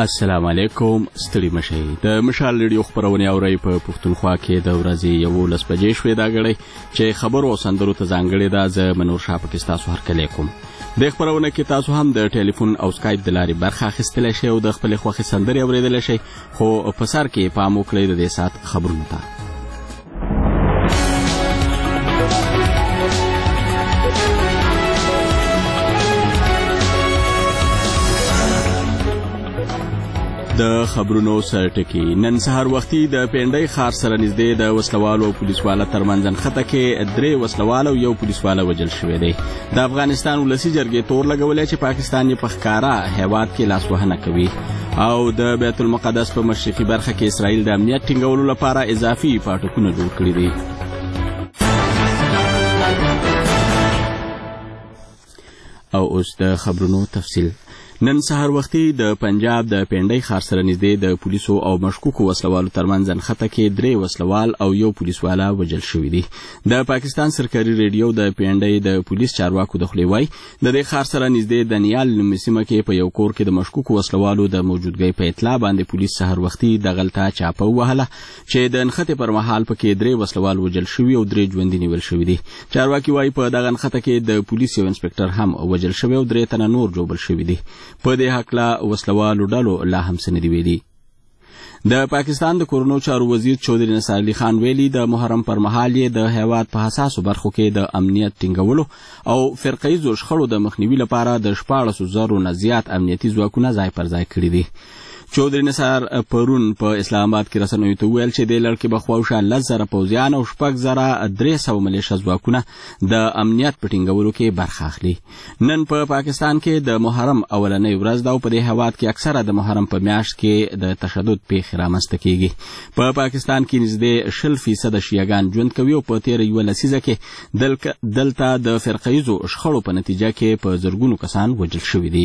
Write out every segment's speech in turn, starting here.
السلام علیکم. ستړي مشئ. د مشال ریډیو خبرونه اورئ په پښتونخوا کې د ورځې 11 بجې شوې دا غړي چې خبرو او سندرو ته ځانګړې ده. زه منور شاه پکې تاسو هرکلی کوم. د خبرونه کې تاسو هم د ټلیفون او سکایپ د لارې برخه اخیستلی شئ او د خپلې خوښې سندرې اوریدلی شئ، خو په سر کې پام وکړئ د دې ساعت خبرونو ته. د خبرونو سرټکی. نن سهار وختي د پینډۍ ښار سره نږدې د وسلوالو او پولیسوالو ترمنځ نښته کې 3 وسلوال او 1 پولیسواله وژل شوی دی. د افغانستان ولسي جرګې تور لګولی چې پاکستان یې په ښکاره هیواد کې لاسوهنه کوي او د بیت المقدس په مشرقي برخه کې اسرائیل د امنیت ټینګولو لپاره اضافي پاټکونه جوړ کړي دي. او اوس د خبرونو تفصیل. نن سهار وختي د پنجاب د پینډۍ ښار سره نږدې د پولیسو او مشکوکو وسلوالو ترمنځ نښته کې 3 وسلوال او 1 پولیسواله وژل شوي دي. د پاکستان سرکاري ریډیو د پینډۍ د پولیس چارواکو د خولې وایي د دې ښار سره نږدې د نیال نومي سیمه کې په یو کور کې د مشکوکو وسلوالو د موجودګۍ په اطلاع باندې پولیس سهار وختي دغلته چاپه ووهله چې د نښتې پر مهال پکې 3 وسلوال وژل شوي او 3 ژوندي نیول شوي دي. چارواکي وایي په دغه نښته کې د پولیس یو انسپکټر هم وژل شوی او 3 تنه نور ژوبل شوي دي. په دې هکله وسلوالو ډلو لا هم څه نه دي ویلي. د پاکستان د کورونو چارو وزیر چودھری نصر علي خان ویلي د محرم پر مهال یې د هیواد په حساسو برخو کې د امنیت ټینګولو او فرقه‌ییزو شخړو د مخنیوي لپاره د 14,000 نه زیات امنیتي ځواکونه ځای پر ځای کړي دي. چودھری نصر پرون په اسلام آباد کې رسنیو ته وویل چې د لړکې بخواوشا 10,000 پوځیان او 6,300 ملیشه ځواکونه د امنیت په ټینګولو کې برخه اخلي. نن په پاکستان کې د محرم اولنۍ ورځ ده او په دې هیواد کې اکثره د محرم په میاشت کې د تشدد پیښې رامنځته کیږي. په پاکستان کې نږدې 20% شیعهګان ژوند کوي او په تېره 1 لسیزه کې دلته د فرقه‌ییزو شخړو په نتیجه کې په زرګونو کسان وژل شوي دي.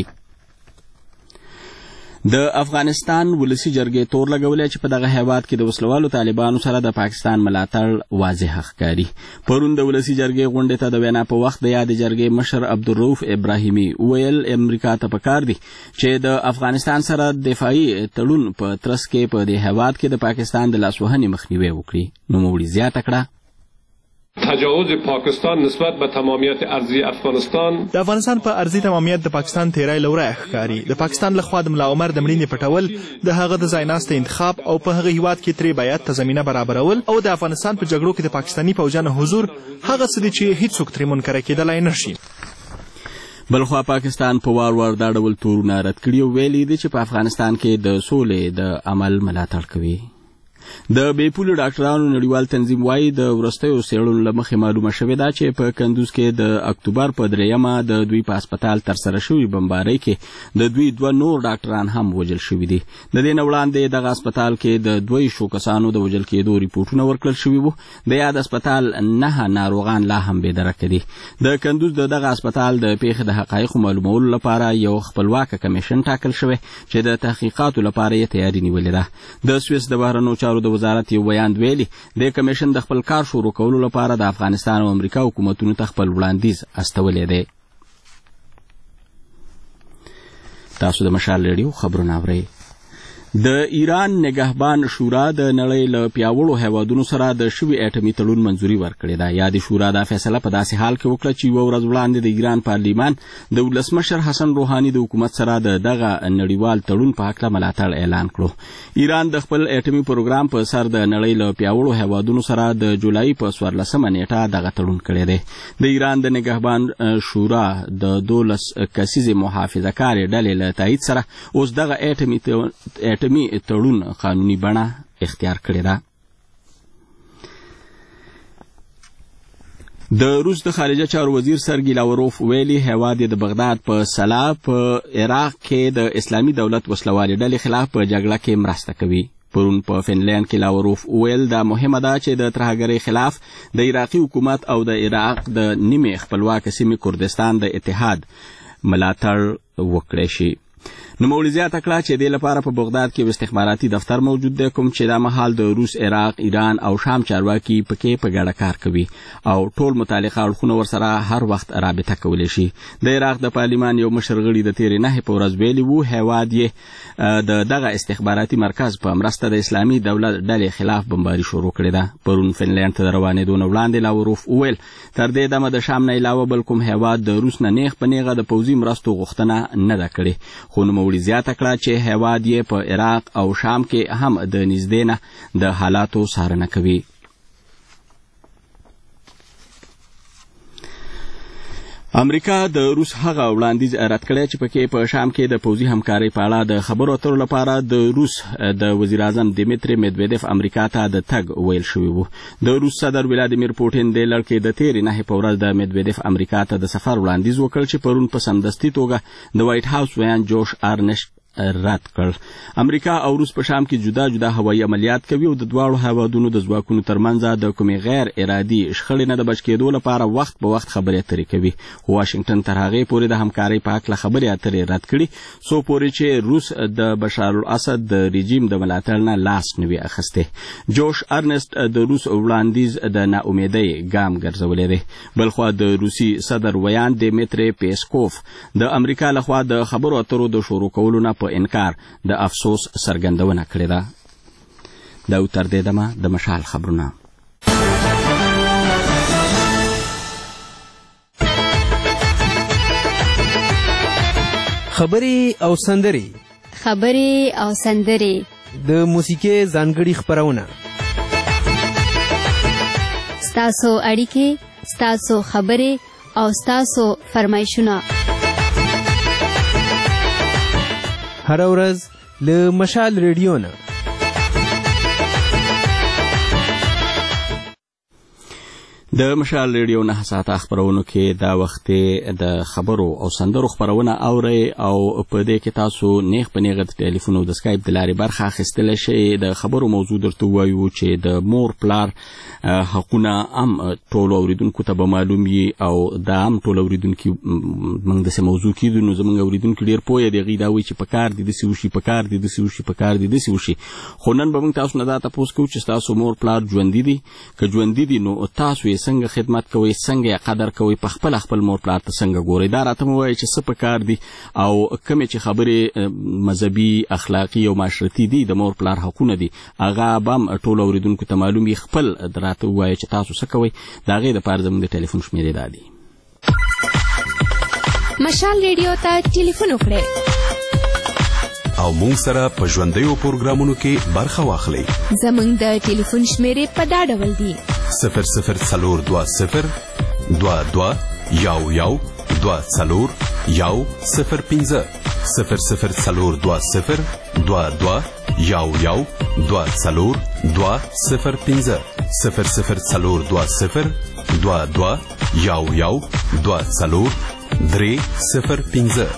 د افغانستان ولسي جرګې تور لګولی چې په دغه هیواد کې د وسلوالو طالبانو سره د پاکستان ملاتړ واضح ښکاري. پرون د ولسي جرګې غونډې ته د وینا په وخت د یادې جرګې مشر عبدالرؤف ابراهیمي وویل امریکا ته پکار دي چې د افغانستان سره دفاعي تړون په ترڅ کې په دې هیواد کې د پاکستان د لاسوهنې مخنیوی وکړي. نوموړي زیاته کړه تجاوز پاکستان نسبت به تمامیت ارضی افغانستان د افغانستان په ارضی تمامیت د پاکستان تیرای لوری ښکاري. د پاکستان لخوا د ملا عمر د مړینې پټول، د هغه د ځایناسته انتخاب او په هغه هیواد کې ترې بیعت ته زمینه برابرول او د افغانستان په جګړو کې د پاکستاني پوځیانو حضور هغه څه دي چې هیڅوک ترې منکر کېدلی نشي. بلخوا پاکستان په وار دا ډول تورونه رد کړي او ویلي دي چې په افغانستان کې د سولې د عمل ملاتړ کوي. د بیپولو ډاکټرانو نړیوال تنظیم وایي د وروستیو څېړنو له مخې معلومه شوې ده چې په کندوز کې د اکتوبر په 3 د دوی په هسپتال ترسره شوي بمبارۍ کې د دوی 2 نور ډاکټران هم وژل شوي دي. د دې نه وړاندې دغه هسپتال کې د 2 کسانو د وژل کېدو ریپورټونه ورکړل شوي وو. د یاد هسپتال 9 ناروغان لا هم بېدرکه دي. د کندوز د دغه هسپتال د پیښې د حقایقو معلومولو لپاره یو خپلواکه کمیشن ټاکل شوی چې د تحقیقاتو لپاره یې تیاری نیولې ده. د سویس د بهرنیو چارو د وزارت یو بیان ویلي د کمیشن د خپل کار شروع کولو لپاره د افغانستان او امریکا حکومتونو ته خپل وړاندیز استولی دی. تاسو د مشال ریډیو خبرونه اورئ. د ایران نگهبان شورا د نړۍ له پیاوړو هیوادونو سره د شوي اټومي تړون منظوري ورکړې ده. یادې شورا دا فیصله په داسې حال کې وکړه چې 1 ورځ وړاندې د ایران پارلیمان د ولسمشر حسن روحاني د حکومت سره د دغه نړیوال تړون په هکله ملاتړ اعلان کړو. ایران د خپل اټومي پروګرام په سر د نړۍ له پیاوړو هیوادونو سره د جولای په 14 نیټه دغه تړون کړی دی. د ایران د نگهبان شورا د 12 کسیزې محافظه‌کارې ډلې له تایید سره اوس دغه اټومي تړون قانوني بڼه اختیار کړې ده. د روس د خارجه چارو وزیر سرګي لاوروف ویلي هیواد د بغداد په سلا په عراق کې د اسلامي دولت وسلوالې ډلې خلاف په جګړه کې مرسته کوي. پرون په فنلند کې لاوروف ویل دا مهمه ده چې د ترهګرۍ خلاف د عراقي حکومت او د عراق د نیمې خپلواکه سیمې کردستان د اتحاد ملاتړ وکړی شي. نوموړي زیاته کړه چې دې لپاره په بغداد کې استخباراتي دفتر موجود دی کوم چې دا مهال د روس، عراق، ایران او شام چارواکي پکې په ګډه کار کوي او ټول متعلقه اړخونه ورسره هر وخت رابطه کولی شي. د عراق د پارلمان یو مشر غړي د تېرې نهې په ورځ ویلي وو هېواد یې د دغه استخباراتي مرکز په مرسته د اسلامي دولت ډلې خلاف بمباري شروع کړې ده. پرون فنلنډ ته د روانېدو نه وړاندې لاوروف وویل تر دې دمه د شام نه علاوه بل کوم هېواد د روس نه نیغ په نیغه د پوځي مرستو غوښتنه نه ده کړې. خو نوموړي زیاته کړه چې هېواد یې په عراق او شام کې هم د نږدې نه د حالاتو څارنه کوي. امریکا د روس هغه وړاندیز رد کړی چې پکې په شام کې د پوځي همکارۍ په اړه د خبرو اترو لپاره د روس د وزیر اعظم دیمیتری میدویدف امریکا ته د تګ ویل شوی وو. د روس صدر ولادیمیر پوټین د لړکې د تېرې نهې په ورځ د میدویدف امریکا ته د سفر وړاندیز وکړ چې پرون په سمدستي توګه د وایټ هاوس ویان جوش ارنشت رد کړ. امریکا او روس په شام کې جدا جدا هوایي عملیات کوي او د دواړو هیوادونو د ځواکونو ترمنځ د کومې غیر ارادي شخړې نه د بچ کېدو لپاره وخت په وخت خبرې اترې کوي. واشنگټن تر هغې پورې د همکارۍ په هکله خبرې اترې رد کړي څو پورې چې روس د بشار الاسد د رژیم د ملاتړ نه لاس نه وي اخیستی. جوش ارنسټ د روس وړاندیز د ناامیدۍ ګام ګرځولی دی. بلخوا د روسي صدر ویان دیمیتری پیسکوف د امریکا لخوا د خبرو اترو د شروع کولو نه انکار د افسوس څرګندونه کړې ده. دا تر دې دمه د مشال خبرونه. خبرې او سندرې د موسیقۍ ځانګړي خپرونه. ستاسو اړیکې، ستاسو خبرې او ستاسو فرمایشونه هر ورځ له مشال ریډیو نه. د مشال ریډیو 9 ساعته خبرونو کې دا وخت د خبرو او سندرو خبرونه اورئ او په دې کې تاسو نیغ په نیغه د ټلیفون او د سکایپ د لارې برخه اخیستلی شئ. د خبرو موضوع درته ووایو چې د مور پلار حقونه هم ټولو اوریدونکو ته به معلوم وي او دا هم ټول اوریدونکي موږ داسې موضوع کېږو نو زموږ اوریدونکي ډېر پوه دي هغوی دا وایي چې په کار دي داسې وشي، په کار دي داسې وشي، په کار دي داسې وشي. خو نن به موږ تاسو نه دا تپوس کوو چې ستاسو مور پلار ژوندي دي. که ژوندي دي نو تاسو یې څنګه خدمت کوئ، څنګه یې قدر کوئ، په خپله خپل مور پلار ته څنګه ګورئ. دا راته مو وایي چې څه په کار دي او کومې چې خبرې مذهبي، اخلاقي او معاشرتي دي د مور پلار حقونه دي هغه به هم ټولو اوریدونکو ته معلوم وي. خپل راته ووایي چې تاسو څه کوئ. د هغې دپاره زموږ د ټلیفون شمېرې دا دي: مشال ریډیو ته ټلیفون وکړئ او مونږ سره په ژوندیو پروګرامونو کې برخه واخلئ. زموږ د ټلیفون شمېرې په دا ډول دي: 0040 22 11 24 105 0040 22 11 24 205 0040 22 11 24 305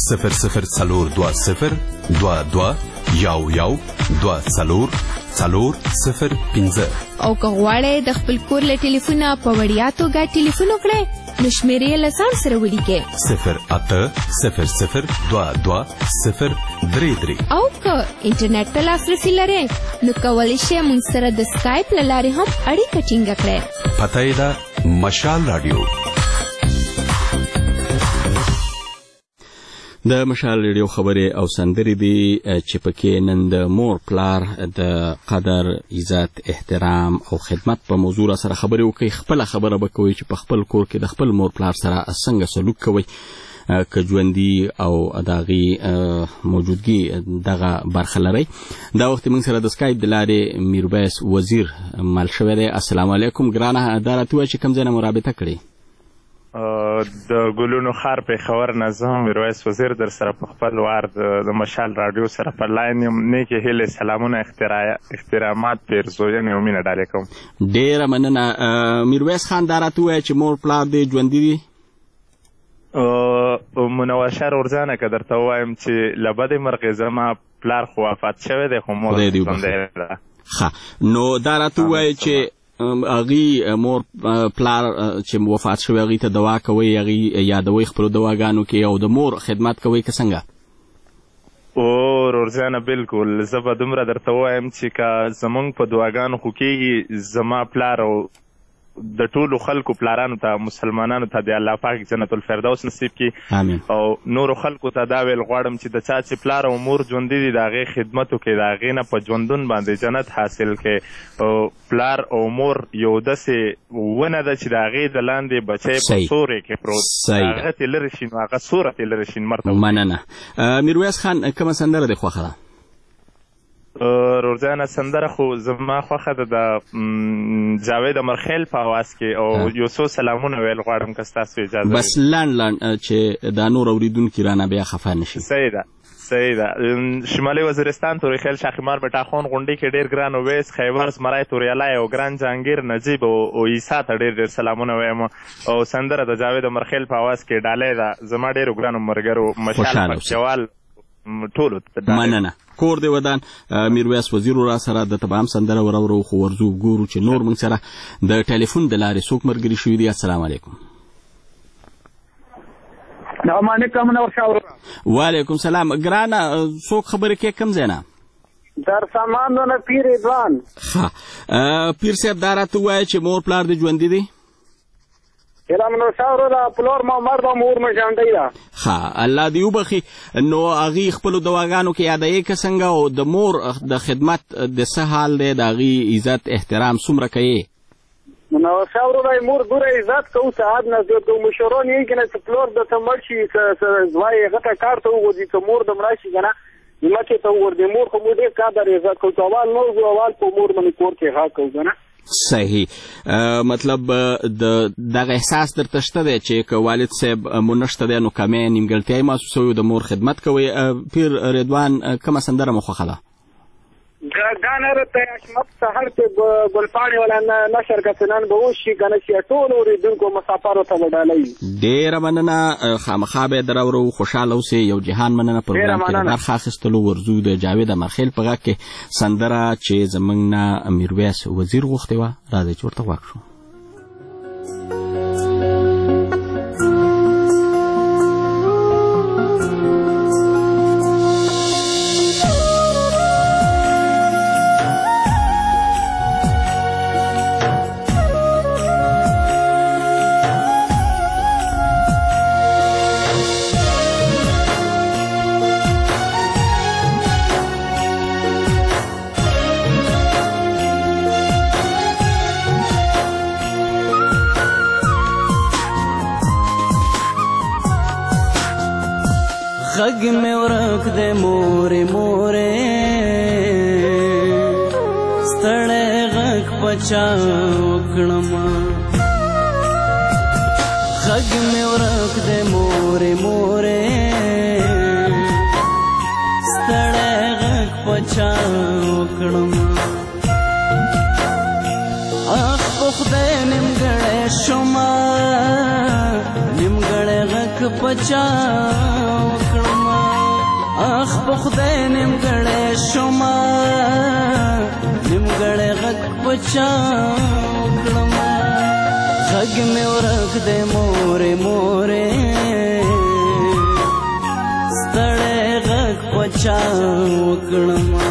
0040 22 11 24 405. او که غواړئ د خپل کور له ټلیفونه په وړیا توګه ټلیفون وکړئ نو شمېرې یې له ځان سره ولیکئ: 0800 22 033. او که انټرنیټ ته لاسرسي لرئ نو کولی شئ موږ سره د سکایپ له لارې هم اړیکه ټینګه کړئ. پته یې ده مشال راډیو. د مشال ریډیو خبرې او سندرې دي چې پکې نن د مور پلار د قدر، عزت، احترام او خدمت په موضوع را سره خبرې وکړي. خپله خبره به کوئ چې په خپل کور کې د خپل مور پلار سره څنګه سلوک کوئ که ژوندي او د هغې موجودګي دغه برخه لرئ. دا وخت موږ سره د سکایپ د لارې میرویس وزیر مل شوی دی. السلام علیکم ګرانه، دا راته ووایه چې کوم ځای نه مو رابطه کړې؟ د ګلونو ښار پېښور نه زه میرویس وزیر در سره په خپل وار د مشال راډیو سره په لاین یم. نیکې هیلې، سلامونه، احترامات، پیرزوینې او مینه ډالې کوم. ډېره مننه. میرویس خان، دا راته ووایه چې مور پلار دې ژوندي دي؟ منور شه رورجانه، که درته ووایم چې له بدې مرغې زما پلار خو وفات شوی دی خو مور ژوندی ده. ښه، نو دا راته ووایه چې هغې مور پلار چې وفات شوی هغې ته دوا کوئ، هغې یادوئ خپلو دواګانو کې او د مور خدمت کوئ که څنګه؟ روزانه بالکل. زه به دومره درته ووایم چې که زمونږ په دعاګانو خو کېږي، زما پلار او د ټولو خلکو پلارانو ته، مسلمانانو ته د الله پاک جنت الفردوس نصیب کړي، او نورو خلکو ته دا ویل غواړم چې د چا چې پلار او مور ژوندي دي د هغې خدمت وکړي، د هغې نه په ژوندون باندې جنت حاصل کړي. او پلار او مور یو داسې ونه ده چې د هغې د لاندې بچی په سورې کې پروت، هغه ترې لرې شي نو هغه سوره ترې لرې شي. مننه. میرویس خان، کومه سندره دې خوښه ده؟ روزانه سندره خو زما خوښه ده د جاوید امرخیل په اواز کې، او یو څو سلامونه ویل غواړم که ستاسو اجازه وي. بس لنډ چې دا نور اورېدونکي رانه بیا خفه نه شي. صحیح ده. شمالي وزیرستان توریخیل شاخیمار بټاخون غونډۍ کې ډېر ګران اویس خیبر زمری توریالی او ګران جهانګیر نجیب او عیسی ته ډېر سلامونه وایم. او سندره د جاوید امرخیل په اواز کې ډالۍ ده زما ډېرو ګرانو ملګرو مشال پکچوال ټولو ته. مننه. کور دی ودان میرویس وزیر را سره د تمام سندره ورورو خو ورزو ګورو چې نور موږ سره د ټلیفون د لارې څوک ملګري شوي دي. السلام علیکم. السلام علیکم. وعلیکم سلام. ګرانه څوک خبرې کوي کوم ځای نه؟ در سامان نه پیر ادوان. ښه پیر صاحب دا راته ووایه چې مور پلار دې ژوندي دي؟ نو شاورو دا پلور ما مرد مور مې ژوندۍ ده. ښه الله دې وبخي. نو هغې خپلو دواګانو کې یادوې که څنګه، او د مور د خدمت د څه حال دی، د هغې عزت احترام څومره کوې؟ نو شاورو دا مور دوره عزت کوو، ساعت نه د مشران یې که نه چې پلور درته مړ شي زوی هغه ته کار ته وغورځي، که مور د مړه شي که نه مکې ته وغورځي، مور خو موږ ډېر قدر عزت کوو، چې اول نه وځو اول په مور باندې کور کې غږ کوو که نه. صحیح. مطلب دغه احساس درته شته دی چې که والد صاحب مو نشته دی نو کمی نیمګړتیا یې محسوسوي، د مور خدمت کوئ. پیر رضوان، کومه سندره مو خوښه ده؟ دا نرته اشمت سحر کې ګلپاڼې ولا نشر که نن به وشي که نه شي، ټولو اورېدونکو مسافرو ته به ډالۍ. ډېره مننه. خامخا به یې دراورو، خوشحاله اوسئ. یو جهان مننه پروګرام کې د برخه اخیستلو. ورځو د جاوید امرخیل په غږ کې سندره چې زموږ نه میرویس وزیر غوښتې وه، راځئ چې ورته غوږ شو. غږ مې ورک دی مورې مورې، ستړی غږ په چا وکړمه. غږ مې ورک دی مورې مورې، ستړی غږ په چا وکړمه. اخ په خدای نیمګړی شومه، نیمګړی غږ په چا وکړمه. اخ په خدای نیمګړی شومه، نیمګړی غږ په چا وکړمه. غږ مې ورک دی مورې مورې، ستړی غږ په چا وکړمه.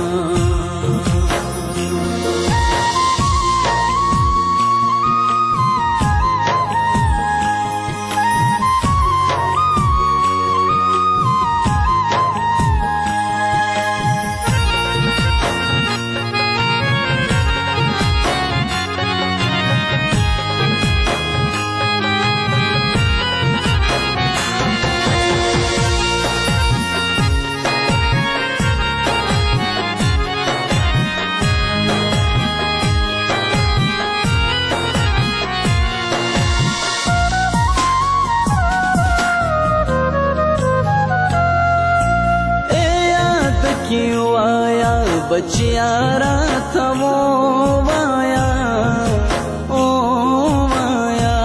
بچیا راته ووایا ووایا،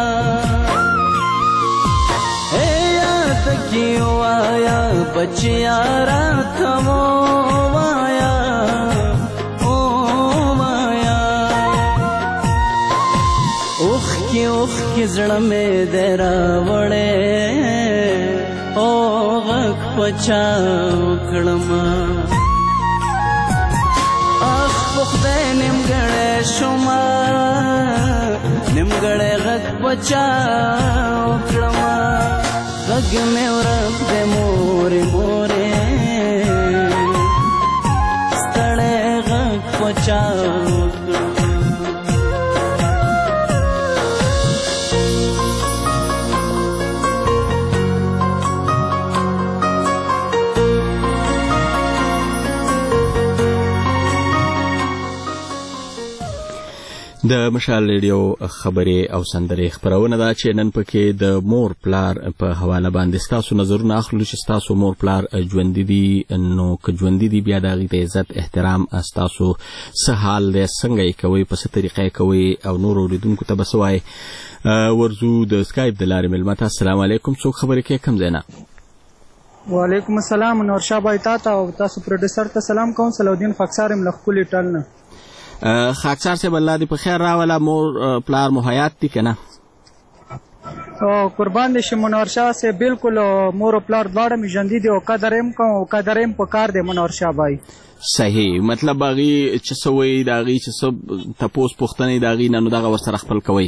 اے یاد کی وایا بچیا راته ووایا ووایا. اوخ کی زړه مې دې راوړې، او غږ پچا کړما اخ په خدای نیمګړی شوما نیمګړی غږ پچا کړما غږ مې ورک دی مورې مورې ستړی غږ پچا د مشال ریډیو خبرې او سندرې خبرونه ده چې نن پکې د مور پلار په حواله باندې ستاسو نظرونه اخلو چې ستاسو مور پلار ژوندي دي نو که ژوندي دي بیا د هغې د عزت احترام ستاسو څه حال دی څنګه یې کوئ په څه طریقه یې کوئ او نورو اورېدونکو ته به څه وایئ ورځو د سکایپ د لارې مېلمه ته السلام علیکم څوک خبرې کوي کوم ځای نه وعلیکم السلام نورشاه بای تا او تاسو پروډوسر ته سلام کوم صلاحالدین خاکسار یم له ښکلي ټل نه خاکسار صاحب الله دې په خیر راوله مور پلار مو حیات دي که نه قربان دې شي منورشاه صاحب بالکل مور او پلار دواړه مې ژوندي دي او قدر یې کوم او قدر یې په کار دی منورشاه بای صحیح مطلب هغې چې څه وایي د هغې چې څه تپوس پوښتنې د هغې نه نو دغه ورسره خپل کوئ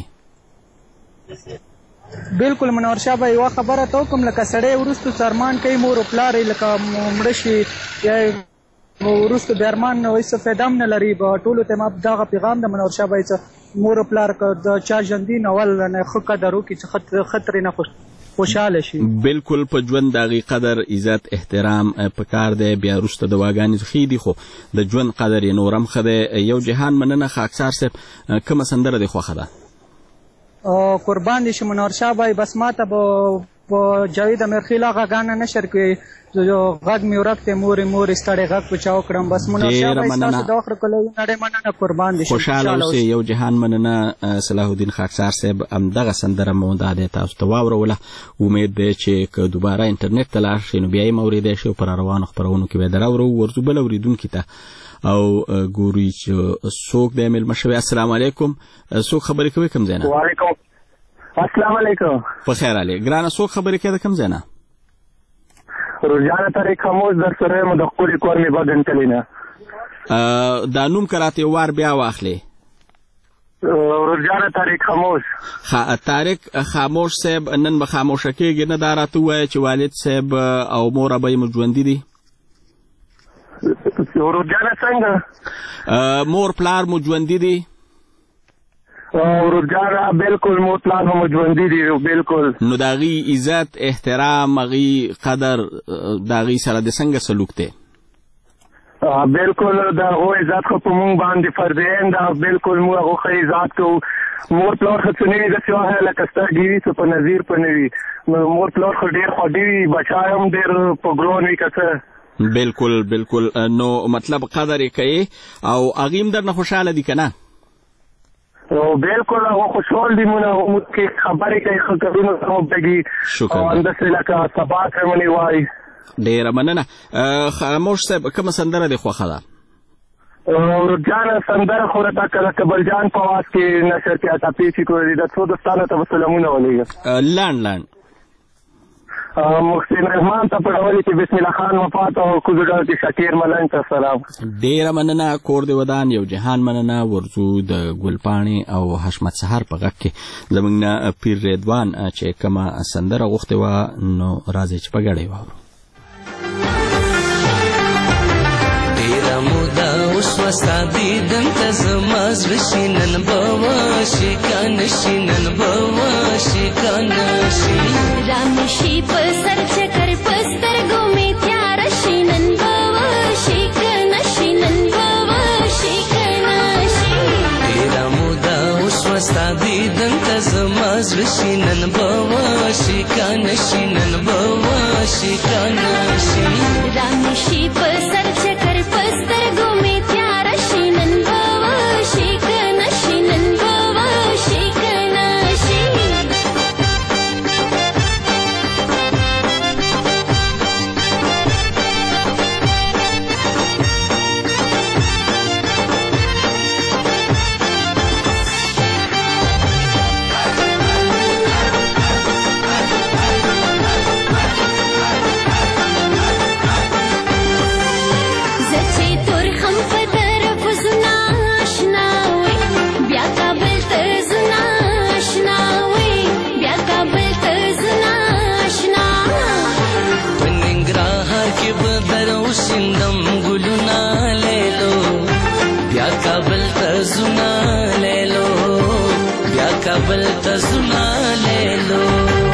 بالکل منورشاه بای یوه خبره ته وکړم لکه سړی وروستو څرمان کوي مور او پلار یې لکه مړه شي یا وروسته د ارمان هیڅ فایده هم نه لري ټولو ته ما دغه پیغام د منورشاه بای څه مور او پلار که د چا ژوندي نه ول نه ښه قدر وکړي چې ښه ترې نه خوشحاله شي بالکل په ژوند د هغې قدر عزت احترام پکار دی بیا وروسته دواګانې ښې دي خو د ژوند قدر یې نور هم ښه دی یو جهان مننه خاکسار صاحب کومه سندره دې خوښه ده قربان دې شي منورشاه بای بس ما ته به جاوید امیرخیل هغه غاڼه نشر کوي غږ مې ورک دی مورې مورې ستړی غږ په چا وکړم بس منورشاه بای ستاسو د وخت کلوي نړۍ مننه قربان دې شي خوشحاله اوسئ یو جهان مننه صلاح الدین خاکسار صاحب همدغه سندره مو دا دی تاسو ته واوروله امید دی چې که دوباره انټرنیټ ته لاړ شئ نو بیا یې موریدی شي او په راروانو خپرونو کې به یې دراورو ورځو بل اورېدونکي ته او ګوري چې څوک دی مېلمه شوی السلام علیکم څوک خبرې کوي کوم ځای نه وعلیکم السلام علیکم په خیر علي ګرانه څوک خبرې کوي د کوم ځای نه روزانه طریق خاموش در سره یم د ښکلي کور مې بدن کلي نه دا نوم که راته یو وار بیا واخلې روزانه طریق خاموش طارق خاموش صاحب نن به خاموشه کېږي نه دا راته ووایه چې والد صاحب او مور ابۍ مو ژوندي دي روزانه څنګه مور پلار مو ژوندي دي روزانه بالکل مور پلار مو ژوندي دي بالکل نو د هغې عزت احترام هغې قدر د هغې سره د څنګه سلوک دی بالکل د هغو عزت خو په مونږ باندې فرضین ده بالکل موږ هغو ښه عزت کوو مور پلار خو څه نه وي داسې وایه لکه سترګې وي څه په نظیر په نه وي مور پلار خو ډېر خوږې وي بچا هم ډېر په ګرون وي که څه بالکل بالکل نو مطلب قدر یې کوي او هغې هم درنه خوشحاله دي که نه بالکل هغه خوشحال دي مونږ کې خبرې کوي ښه کارونه ته وبږي او همداسې لکه سبا کمنې وایي ډېره مننه خاموش صاحب کومه سندره دې خوښه ده جانه سندره خو راته که د کبل جان په آواز کې نشر کې ټپې چې کوي د څو دوستانو ته به سلامونه ولېږم لنډ محسن رحمان ته په ډول کې بسم الله خان وفات او کوزوډال کې شکیر ملنګ ته سلام ډېره مننه کور دې ودان یو جهان مننه ورځو د ګلپاڼې او حشمت سهار په غږ کې زموږ نه پیر رضوان چې کومه سندره غوښتې وه نو راځئ چې په ګډه یې واورو ډېره موده وشوه ستا دیدن ته زما زړه شي نن به وشي که نه شي نن به وشي که نه شي رانشي په سر چکر په سترګو مې تیاره شي نن به وشي که نه شي نن به وشي که نه شي ډېره موده وشوه ستا دیدن ته زما زړه شي نن به وشي که نه شي نن به وشي که نه شي رانشي په سر چکر په سترګو مې تیاره شي نن به وشي که نه شي نن به وشي که نه شي کابل ته زما لیلو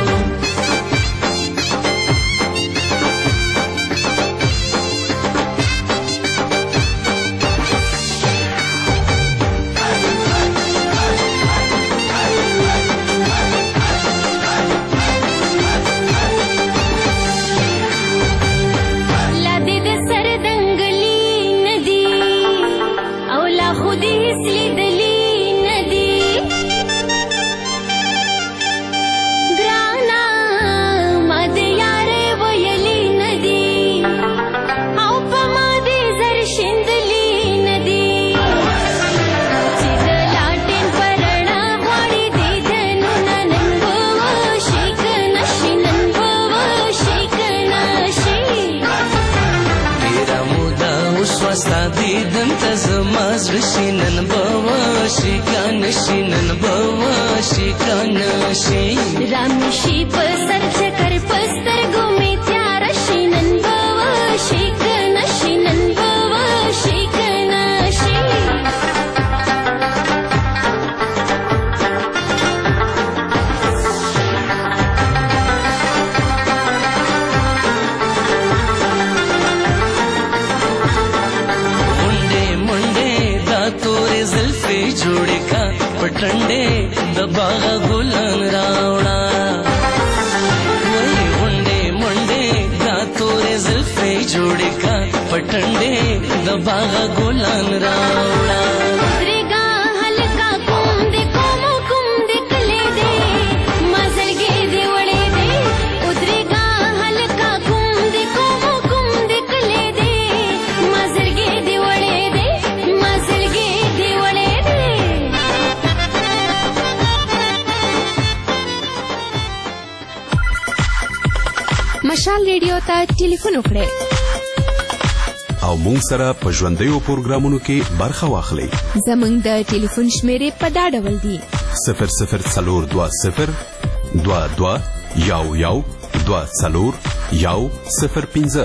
شینن بوا شیکان شینن بوا شیکان شین رامشی په سر چکر پستر ګومې تیار شینن بوا شیکان شینن بوا شیکان شین जोड़े का पटंडे दबागा गुलान रावड़ा वही मुंडे मुंडे दातोरे जुल्फे जोड़े का पटंडे दबागा गुलान रावड़ा उतरेगा हल्का कुंदे कोमो कुंदे कले दे मजल गे दे वड़े दे उतरेगा हल्का कुंदे कोमो कुंदे कले दे मजल गे दे वड़े दे मजल गे दे वड़े مشال ریډیو ته ټلیفون وکړئ او مونږ سره په ژوندیو پروګرامونو کې برخه واخلئ. زمونږ د ټلیفون شمیرې په دا ډول دي: 0020 22 11 24 105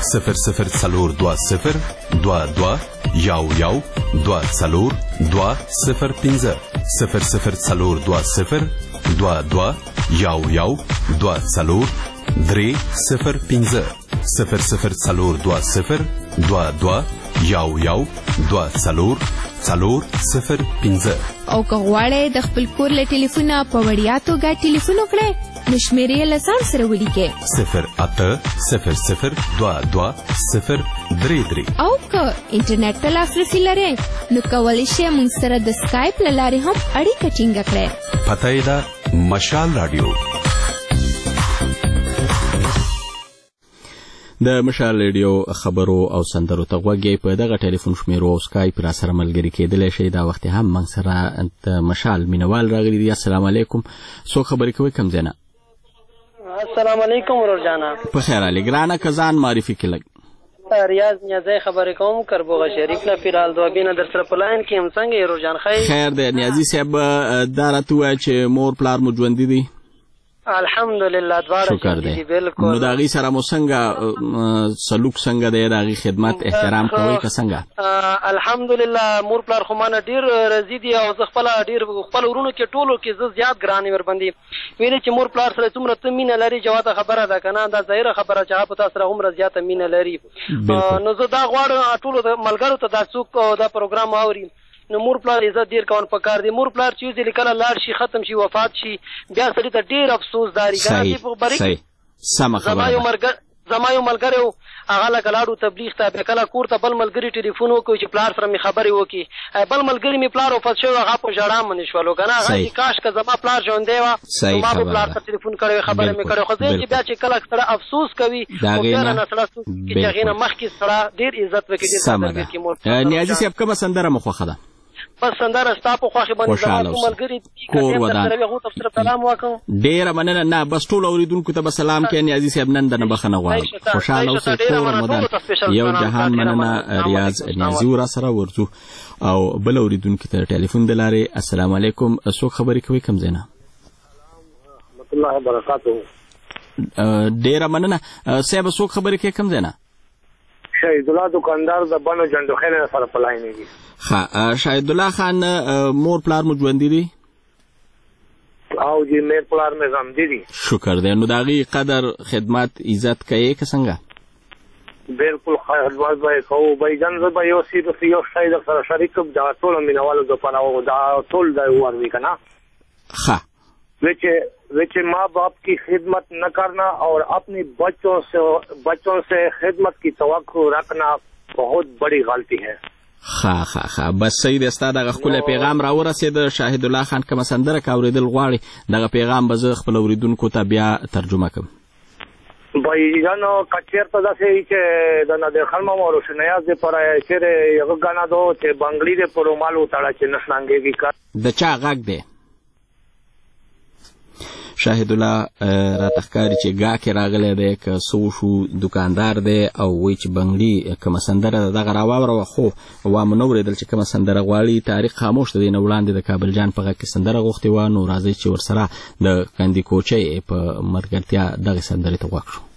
0020 22 11 24 205 0020 22 11 24 3 0 5 0020 22 11 24 405 او که غواړئ د خپل کور له ټلیفونه په وړیا توګه ټلیفون وکړئ نو شمیرې یې له ځان سره ولیکئ 080022 او که انټرنیټ ته لاسرسي لرئ نو کولی شئ موږ سره د سکایپ له لارې هم اړیکه ټینګه کړئ. پته یې ده مشال راډیو. د مشال ریډیو خبرو او سندرو ته غوږی په دغه ټلیفون شمیرو او سکایپ را سره ملګری کېدلی شئ. دا وخت هم موږ سره د مشال مینوال راغلي دي. السلام علیکم. څوک خبرې کوئ کوم ځای نه؟ السلام علیکم ورور جانا. په خیر علي ګرانه که ځان معرفي کړئ. ریاض نیازی خبرې کوم کربوغه شریف نه فیرال دوابینه در سره په لاین کې هم څنګه یې ورور جان؟ خیر دی نیازي صاحب. دا راته ووایه چې مور پلار مو ژوندي دي؟ الحمدلله دواړه دي بالکل. نو د هغې سره مو څنګه سلوک څنګه دی؟ د هغې خدمت احترام کوئ که څنګه؟ الحمدلله مور پلار خو مانه ډېر راضي دي او زه خپله ډېر خپل ورونو کې ټولو کې زه زیات ګران یم ورباندې. ویلې چې مور پلار سره څومره ته مینه لري جواته خبره ده که نه؟ دا ظاهره خبره چې هغه په تا سره هومره زیاته مینه لري. نو زه دا غواړم ټولو ملګرو ته دا څوک دا پروګرام اوري نو مور پلار عزت ډیر کول پکار دی. مور پلار چې یو کله لاړ شي ختم شي وفات شي بیا سړي ته ډیر افسوس داري. صحیح سمه خبره. زما یو ملګری و هغه لکه لاړو تبلیغ ته بیا کله کور ته بل ملګري ټلیفون وکړو چې پلار سره مې خبرې وکړي. بل ملګري مې پلار وفات شوی هغه په ژړا باندې شولو که نه هغه چې کاش که زما پلار ژوندی وه ما به پلار ته ټلیفون کړی وی خبرې مې کړې. خو زه چې بیا چې کله سړی افسوس کوي خو بیا نه سړی افسوس کوي چې هغې نه مخکې سړی ډېر عزت وکړي ډېر قدر وکړي. نیازي صاحب کومه سندره مو خوښه ده؟ بس سندره ستا په خوښې باندې زما څو ملګري کور ودان هغو ته سره سلام وکړم. ډېره مننه. نه بس ټولو اورېدونکو ته به سلام کوې نیازي صاحب. نن دنه بخښنه غواړم. خوشحاله اوسئ کور ودان. یو جهان مننه. ریاض نیازي را سره ورځو او بل اورېدونکي ته ټلیفون د لارې. السلام علیکم. څوک خبرې کوئ کوم ځای نه؟ رحمت الله وبرکاته. ډېره مننه. صاحب څوک خبرې کوي کوم ځای نه؟ شهید الله دکاندار د بنو جندوخیل سره په لاین دی. ښه شهید الله خان مور پلار مو ژوندي دي؟ او جی میر پلار مې غمدي دي. شکر دی. نو د هغې قدر خدمت عزت کوې که څنګه؟ بالکل خدمت به یې کوو بھائی جان. زه به یو شی در سره شریک کړم د ټولو مینهوالو دپاره او دا ټول دا وروي که نه ښه ویچے ماں باپ کی خدمت نہ کرنا اور اپنے بچوں سے خدمت کی توقع رکھنا بہت بڑی غلطی ہے. ښه بس صحیح دی. ستا دغه ښکلی پیغام راورسېد. شاهد الله خان کومه سندره که اورېدل غواړي دغه پیغام به زه خپل اورېدونکو ته بیا ترجمه کړم. بھائی جانو که چېرته داسې وي چې د نادر خان ماما روشنیاز دپاره چېرې یغه ګانا دو چې بنګړي دې په رومال وتړه چې نه شلنګېږي کار. د چا غږ دی؟ شاهد الله راته ښکاري چې ګاکې راغلی دی که څه وشو دکاندار دی او وایي چې بنګړي کومه سندره ده دغه راواوروه. خو وامو نه اورېدل چې کومه سندره غواړي. تاریخ خاموش د دې نه وړاندې د کابل جان په غږ کې سندره غوښتې وه. نو راځئ چې ورسره د کندي کوچۍ په ملګرتیا دغې سندرې ته غوږ شو.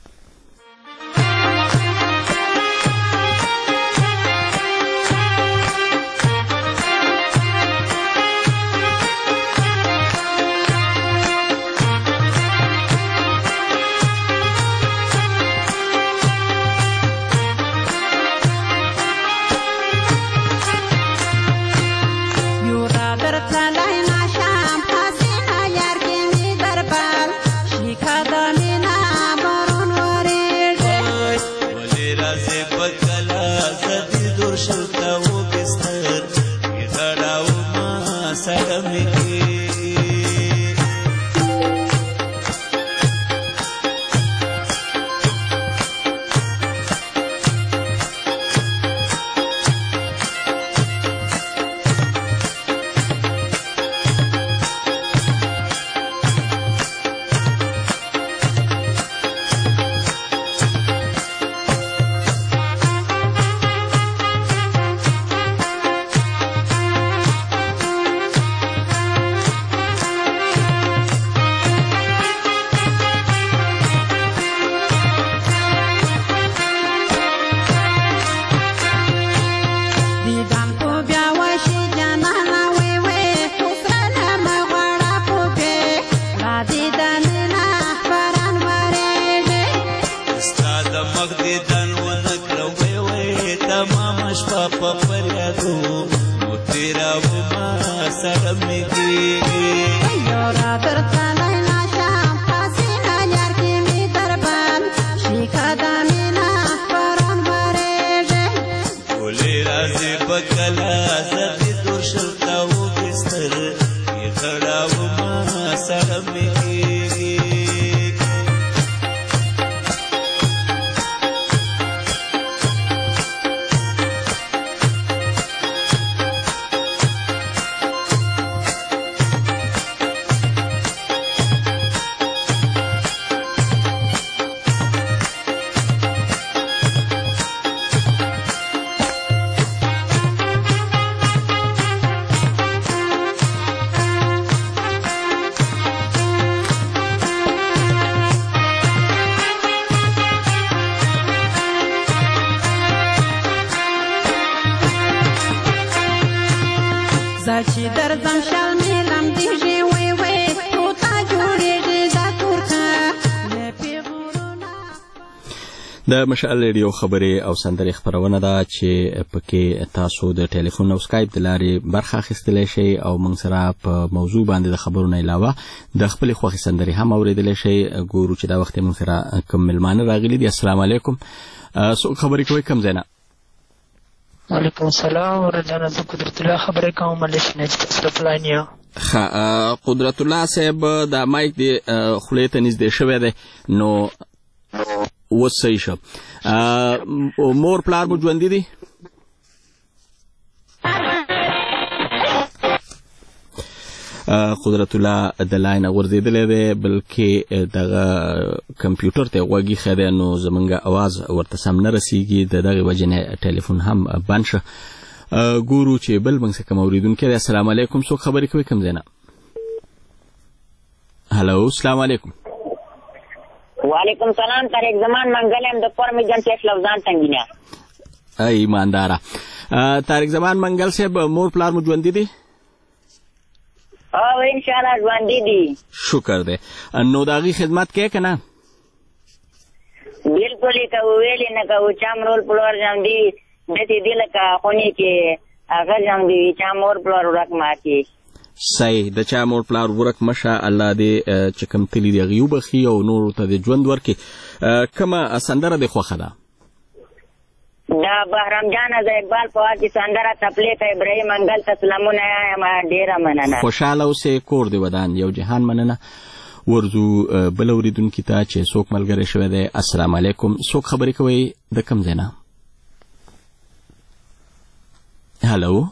د مشعل ریډیو خبرې او سندرې خپرونه ده چې پکې تاسو د ټلیفون او سکایپ د لارې برخه اخیستلی شئ او موږ سره په موضوع باندې د خبرو نه علاوه د خپلې خوښې سندرې هم اورېدلی شئ. ګورو چې دا وخت موږ سره کوم مېلمانه راغلي دي. السلام علیکم. څوک خبرې کوئ کوم ځای نه؟ وعلیکم السلام ورجانه. زه قدرت الله خبرې کوم ملیش نجد اشرف لاینیا. ښه قدرت الله صاحب د مایک د خولې ته نږدې شوی دی نو اوس صحیح شه. مور پلار مو ژوندي دي؟ قدرت الله د لاین غورځېدلی دی بلکې دغه کمپیوټر ته غوږ ایښی دی نو زمونږ اواز ورته سم نه رسیږي. د دغې وجې نه ټلیفون هم بند شه. ګورو چې بل موږ څه کوم اورېدونکی دی. السلام علیکم. څوک خبرې کوي کوم ځای نه؟ هلو السلام علیکم. وعلیکم سلام. طارق زمان منګل یم د پرمې جان چیش لفظان تنګینه. ای ایمانداره. طارق زمان منګل صاحب مور پلار مو ژوندي دي؟ او انشاءالله ژوندي دي. شکر دی. نو د هغې خدمت کوې که نه؟ بالکل یې که وویلې نه که چا مرول پلور جام دی داسې دی لکه خونې کې هغه جام دی چا مور پلور ورک ماتې. صحیح. د چا مور پلار ورک مشه الله دې چې کوم تلي دي هغې وبخي او نورو ته د ژوند ورکړي. کومه سندره دې خوښه ده؟ دا بهرام جانه د اقبال په واک کې سندره تپلې ته ابراهیم منګل ته سلامونه وایم ډېره مننه. خوشحاله اوسې کور دې ودان. یو جهان مننه. ورځو بل اورېدونکي ته چې څوک ملګری شوی دی. السلام علیکم. څوک خبرې کوئ د کوم ځای نه؟ هلو.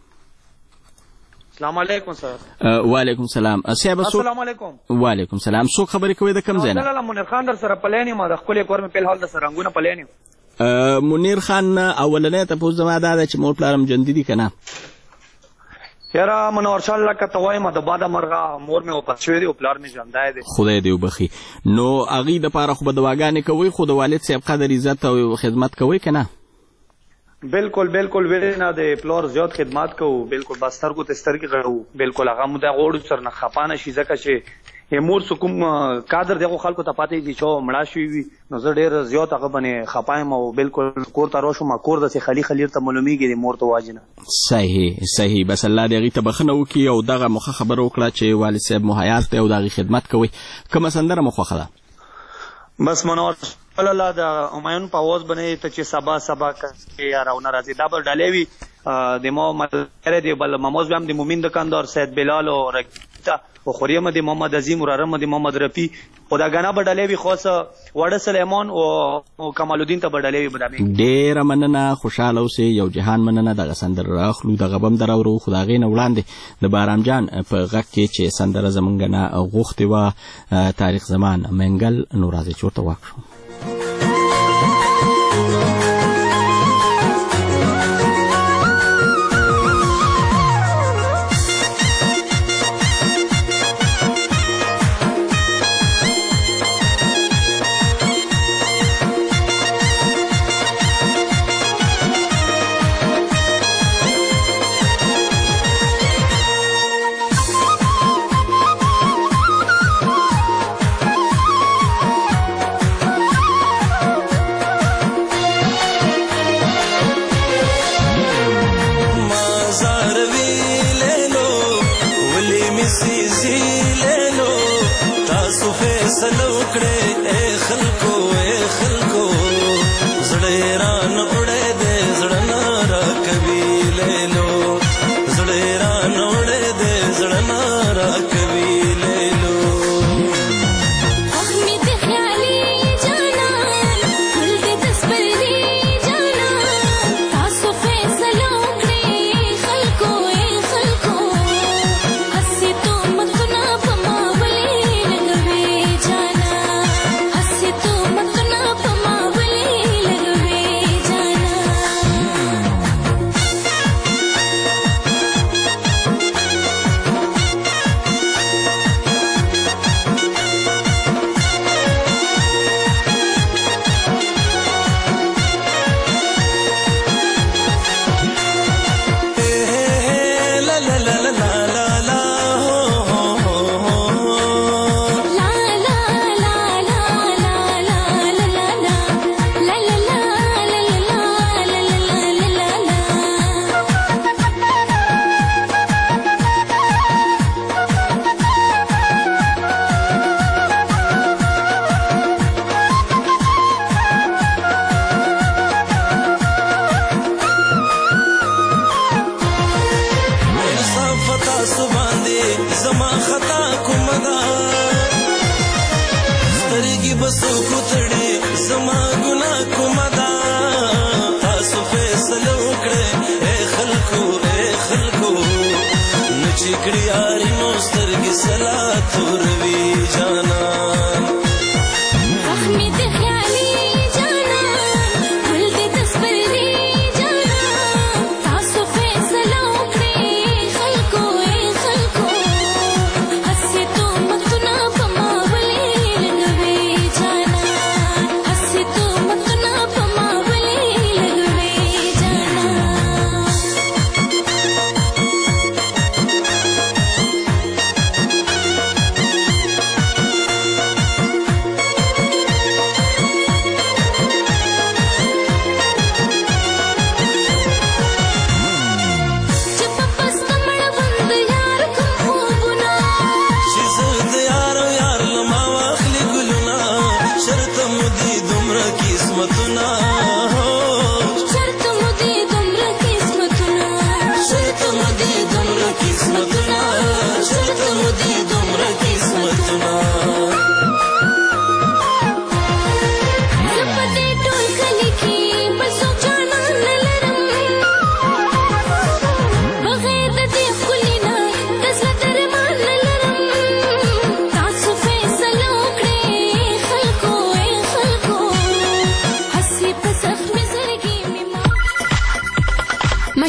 السلام علیکم سر. وعلیکم السلام. صاحب السلام علیکم. وعلیکم السلام. څوک خبرې کوئ د کوم ځای نه؟ زه منیر خان در سره پلین یم. د ښکلې کور مې په الحال د سره رنګونه پلین یم. منیر خان اولنی تپوس زما دا ده چې مور پلارم ژوندي دي که نه؟ یاره منورشاه الله که ته وایم د باده مرغه مور مې وفات شوی دی او پلار مې ژوندی دی. خدای دې وبخي. نو هغې دپاره خو به دواګانې کوئ خو د والد صاحب قدر عزت او خدمت کوئ که نه؟ بالکل بالکل ولې نه د پلار زیات خدمات کوو. بالکل با سترګو ته سترګې غړو. بالکل هغه مو د غوړو سره نه خفه نه شي ځکه چې مور څه کوم کادر دغو خلکو ته پاتې دي چې مړه شوي وي نو زه ډېر زیات هغه باندې خفه یم او بالکل کور ته راشم کور داسې خالي خالي ته معلومیږي د مور ته واجې نه. صحیح صحیح. بس الله دې هغې ته بخښنه وکړي او دغه موخه خبره وکړه چې والد صاحب مو حیات دی او د هغې خدمت کوئ. کومه سندره مو خوښه ده؟ بس منور الله د همایون په اواز باندې ته چې سبا سبا کوي یا راونه راځي دا به ډالۍ وي د ما ملګری دی بل مموز به هم د مومین دکاندار سید بلال او رکیتا او خوریم د محمد عظیم ورارم د محمد رفی او دا غانا به ډالۍ وي خاصه وړه سلیمان او کمال الدین ته به ډالۍ وي بدامي. ډېره مننه. خوشحاله اوسئ. یو جهان مننه. دغه سندره راخلو دغه به هم دراورو خو د هغې نه وړاندې د بارام جان په غږ کې چې سندره زمونږ نه غوښتې وه تاریخ زمان منګل. نو راځئ چې ورته واکړو.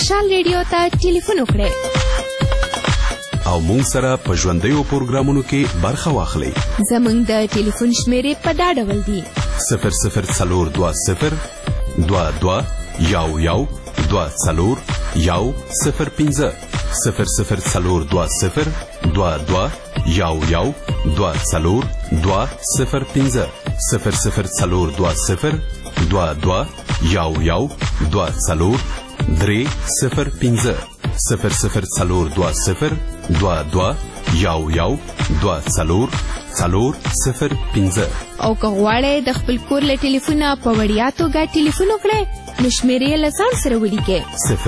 مشال ریډیو ته ټلیفون وکړئ او مونږ سره په ژوندیو پروګرامونو کې برخه واخلئ. زموږ د ټلیفون شمیرې په دا ډول دي: 0040 22 11 24 0040 22 11 24 04020 22 11 24 305 0040 22 11 24 405. او که غواړئ د خپل کور له ټلیفونه په وړیا توګه ټلیفون وکړئ نو شمیرې له ځان سره ولیکئ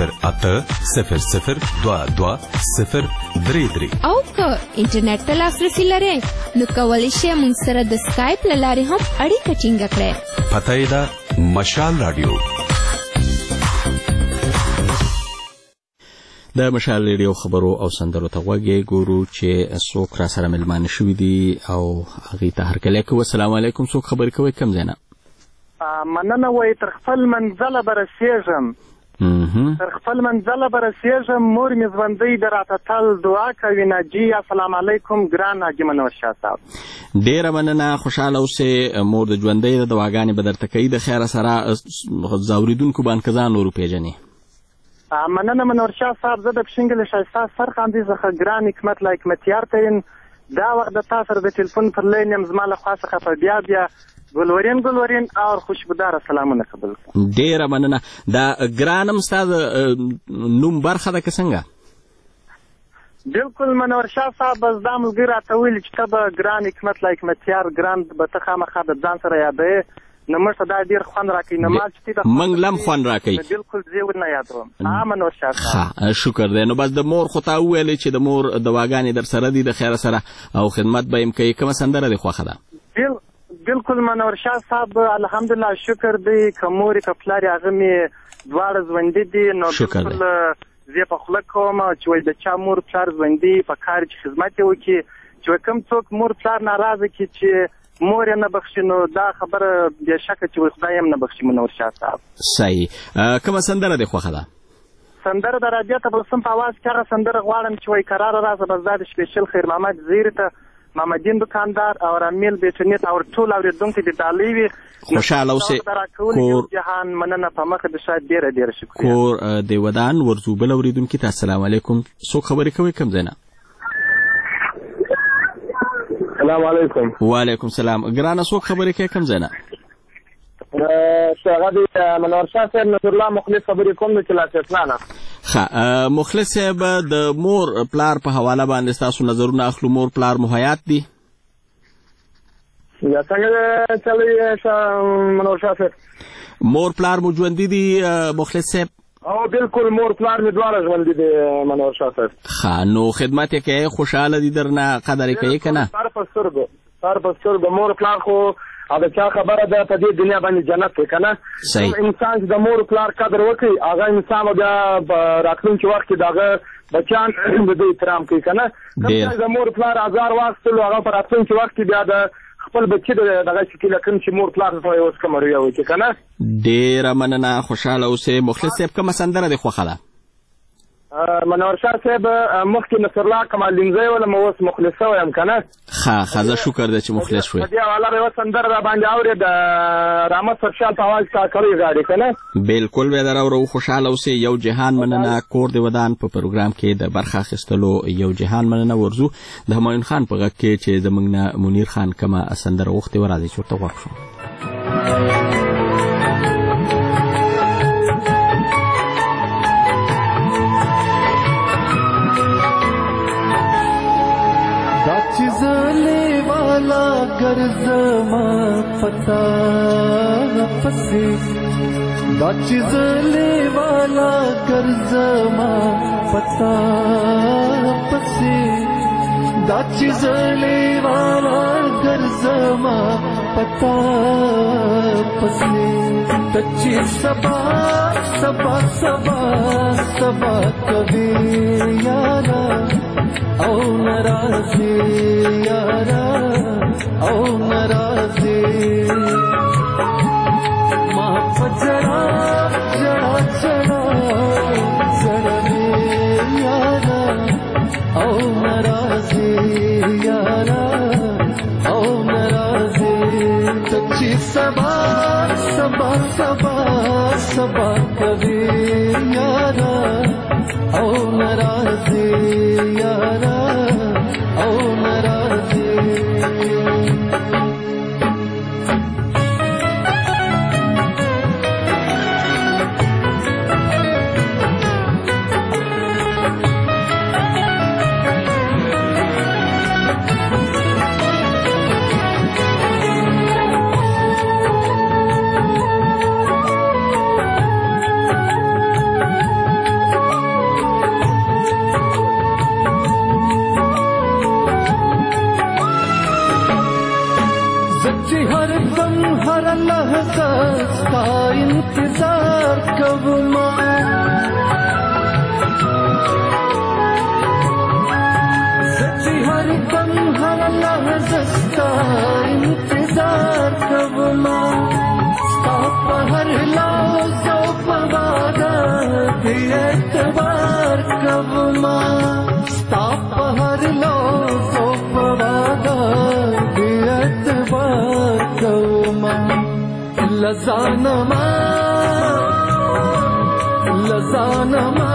080022 او که انټرنیټ ته لاسرسي لرئ نو کولی شئ موږ سره د سکایپ له لارې هم اړیکه ټینګه کړئ. پته یې ده مشال راډیو. د مشال ریډیو خبرو او سندرو ته غوږ یې ګورو چې څوک را سره مېلمانه شوي دي او هغې ته هرکلی کوو. السلام علیکم. څوک خبرې کوئ؟ کوم ځای نه؟ مننه. وایي تر خپل منزله به رسېږم مور مې ژوندۍ د راته تل دعا کوي. ناجي السلام علیکم. ګران حاجي منور شاه صاحب ډېره مننه. خوشحاله اوسئ. مور د ژوندۍ د دعاګانې به درته کوي. د خیره سره ځاورېدونکو باندې که ځان ور وپېژنې. مننه منور شاه صاحب. زه د پشنګل ښایسته سرخاندې څخه ګران حکمت لا حکمتیار ته یم. دا وخت د تا سره د ټلیفون پر لین یم. زما له خوا څخه په بیا ګلورین او خوشبوداره سلامونه قبول کړه. ډېره مننه. دا ګرانم ستا د نوم برخه ده که څنګه؟ بلکل منور شاه صاحب. بس دا ملګري راته ویلي چې ته به ګران حکمت لا حکمتیار ګران به ته خامخا د ځان سره یادوې. نو موږ ته دا ډېر خوند راکوي. نه ما چې موږ لم خوند راکوي. بلکل زه ورنه یادوم. منور شاه صاحب شکر دی. نو بس د مور خو تا وویلې چې د مور دواګانې در سره دي د خیره سره او خدمت به یم کوي. کومه سندره دې خوښه ده؟ بلکل منور شاه صاحب الحمدلله شکر دی. که مور که پلار هغه مې دواړه ژوندي دي نو بلکل زه په خوله کوم چې وایي د چا مور پلار ژوندي په کار چې خدمت یې وکړي. چې کوم څوک مور پلار ناراضه کړي چې مور یې نه بخښي نو دا خبره بېشکه چې خدای هم نه بخښي. منور شاه صاحب صحیح. کومه سندره دې خوښه ده؟ سندره د رابعه تبسم په اواز کې هغه سندره غواړم چې وایي قراره راځه بس دا د سپیشل خیر محمد زیري ته محمدین دکاندار او رامیل بیچنیت او ټول اورېدونکو دې ډالۍ وي. خوشحاله اوسئ. کور جهان مننه په مخه د شاید ډېره شکریه. کور د ودان ورځو بل اورېدونکي ته السلام علیکم. څوک خبرې کوئ؟ کوم ځای نه؟ السلام علیکم. وعلیکم السلام. ګرانه څوک خبرې کوي؟ کوم ځای نه؟ هغه د منور شاه صاحب نصرالله مخلص خبرې کوم د کلاس اسلامه. ښه مخلص صاحب د مور پلار په حواله باندې ستاسو نظرونه اخلو. مور پلار مو حیات دي؟ یا څنګه چلی منور شاه صاحب؟ مور پلار مو ژوندي دي مخلص صاحب؟ او بالکل مور پلار مې دواړه ژوندي دي منور شاه صاحب. ښه نو خدمت یې کوې؟ خوشحاله دي درنه قدر یې کوې که نه؟ سر په سترګو مور پلار خو دا چا خبره ده په دې دنیا باندې جنت دی که نه. انسان چې د مور پلار قدر وکړي هغه انسان به بیا په راتلونکي وخت کې د هغه بچیان د دوی احترام کوي که نه. کوم د مور پلار ازار واخیستلو هغه په راتلونکي وخت کې بیا د خپل بچي دغه شکل کوم چې مور پلار ته اوس کومه رویه وکړي که نه. ډېره مننه. خوشحاله اوسئ. مخلص صاحب کومه سندره دې خوښه ده؟ منور شاه صاحب مخکې نصرالله کمالدینزی ولم اوس مخلصه ویم که نه. ښه ښه شکر دی چې مخلص شوې. په دې حواله به یوه سندره را باندې اورې د رحمت سرشال په اواز کاکړۍ غاړې که نه. بلکل بیا در اورو. خوشحاله اوسئ. یو جهان مننه. کور د ودان په پروګرام کې د برخه اخیستلو یو جهان مننه. ورځو د همایون خان په غږ کې چې زموږ نه منیر خان کومه سندره غوښتې وه راځئ چې ورته غوږ شو. ګرځما پتا پسې دا چیز لیوالا ګرځما پتا پسې دا چیز لیوالا ګرځما پتا پسې تچې سبا سبا سبا سبا کبي یارا او ناراضي یارا او ناراضي ما پجرا جڑا جڑا ناراضي یارا او ناراضي چې سبا سبا سبا سبا کوي یارا او ناراضي یارا او ناراضي का इंतजार कब सच्ची हर दम हर लहज़त का इंतजार कब हर लौज़ो पवादा भी एतबार कब हर लौज़ो पवादा भी एतबार कब लज़ानमा लज़ानमा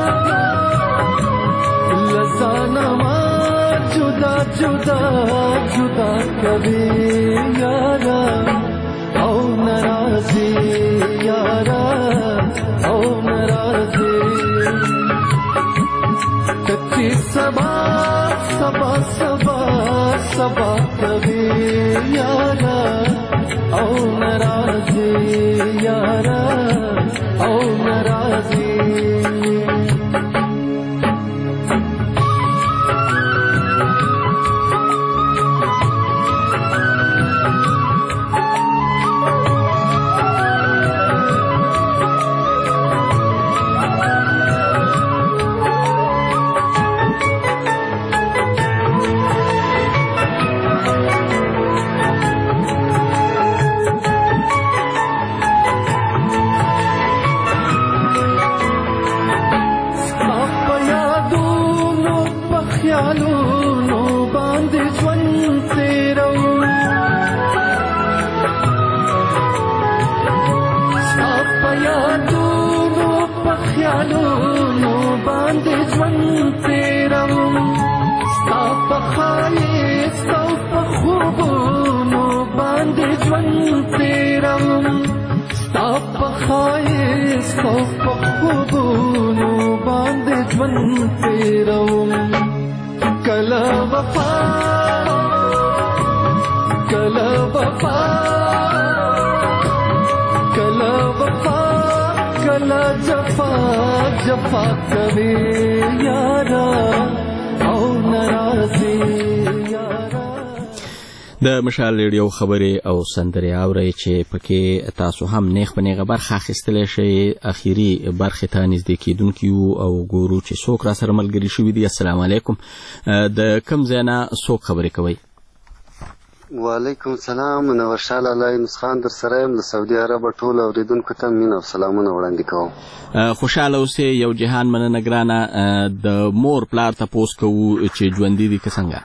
लज़ानमा जुदा जुदा जुदा कभी यारा औ नाराज़ी यारा औ नाराज़ी कच्ची सबा सबा सबा सबा कभी यारा औ नाराज़ी यारा औ नाराज़ी कला वफा कला वफा कला वफा कला जफा जफा कभी यारा औ नाराज़ी यारा د مشال ریډیو خبرې او سندرې اورئ چې پکې تاسو هم نیغ په نیغه برخه اخیستلی شئ. اخیري برخې ته نږدې کیدونکي یو او ګورو چې څوک را سره ملګري شوي دي. السلام علیکم. د کوم ځای نه څوک خبرې کوئ؟ وعلیکم السلام. منورشاه لالی نسخان در سره یم. د سعودي عرب ټولو اورېدونکو ته مینه او سلامونه وړاندې کوم. خوشحاله اوسئ. یو جهان مننه ګرانه. د مور پلار تپوس کوو چې ژوندي دي که څنګه؟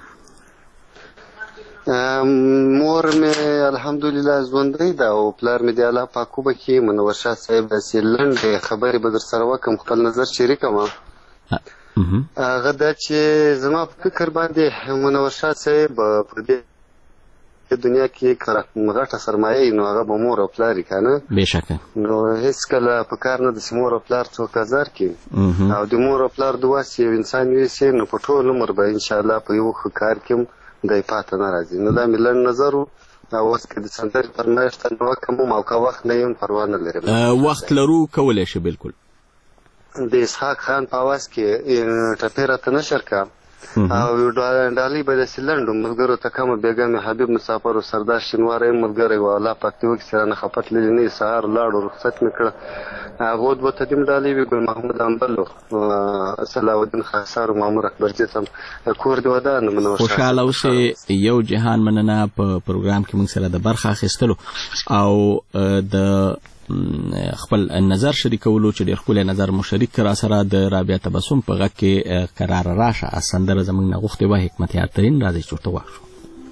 مور مې الحمدلله ژوندی ده او پلار مې د الله پاک وبخښي. منورشاه صاحب داسې لنډې خبرې به در سره وکړم، خپل نظر شریکم. هغه دا چې زما په فکر باندې منورشاه صاحب په دې دنیا کې غټه سرمایه نو هغه به مور او پلار یې که نه؟ بېشکه. نو هېڅکله په کار نه ده چې مور او پلار څوک ازار کړي او د مور او پلار دعا چې یو انسان یوسي نو په ټول عمر به انشاءالله په یو ښه کار کې دی پاته نه راځي. نو دا مې لنډ نظر و. اوس که د سندرې فرمایش ته وکړم او که وخت نه یم پروا نه لرم. وخت لرو کولی شي. بلکل. د اسحاق خان په اواز کې ټپې راته نشر که او ډالۍ به داسې لنډو ملګرو ته کومه بیګم حبیب مسافر و سردار شینواری ملګری و الله پاک دې وکړي سره نه خفه تللي نه یې سهار لاړو رخصت مې کړه. هغو دوه ته دې ډالۍ وي ګل محمود امبل و صلاح الدین خاکسار و مامور اکبرجي ته کور دې ودان. خوشحاله اوسئ. یو جهان مننه په پروګرام کې موږ سره د برخه اخیستلو او د خپل نظر شریکولو چې ډېر ښکلی نظر مو شریک را سره د رابعه تبسم په غږ کې قرار راشه سندره زموږ نه غوښتې وه حکمت یارترین راځئ چې ورته واورو.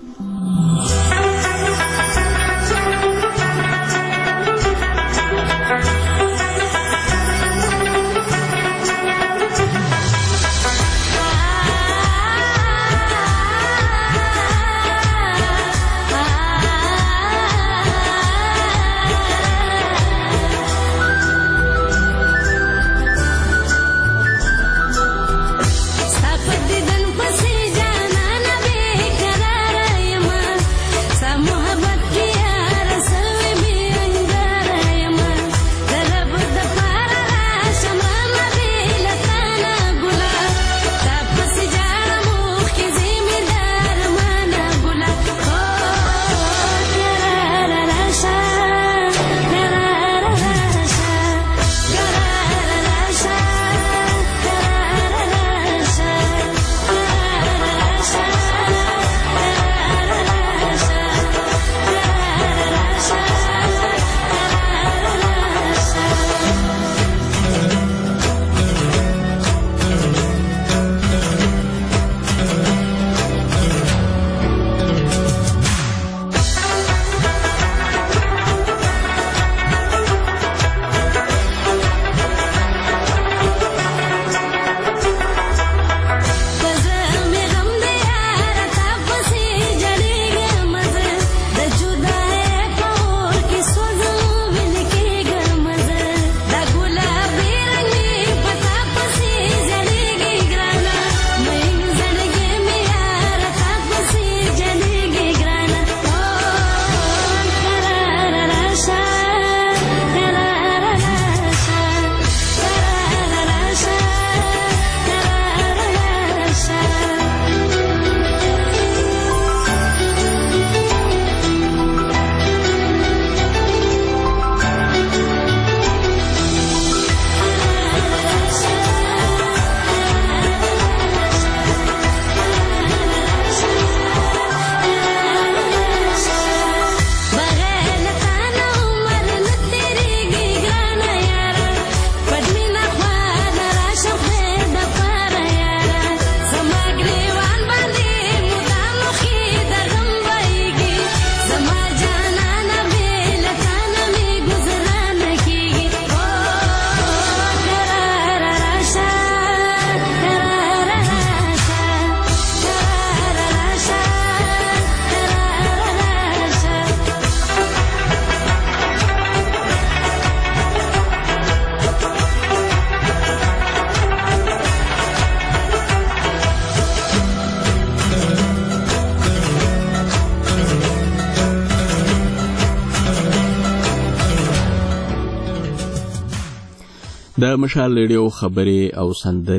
د مشال ریډیو خبرې او